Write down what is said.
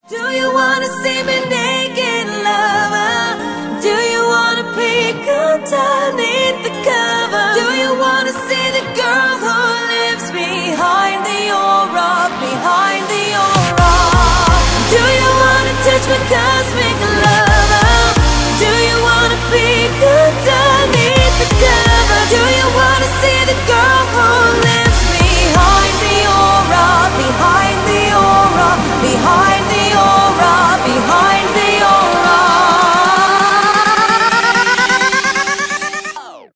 Do you wanna see me naked, lover? Do you wanna peek underneath the cover? Do you wanna see the girl who lives behind the aura, behind the aura? Do you wanna touch my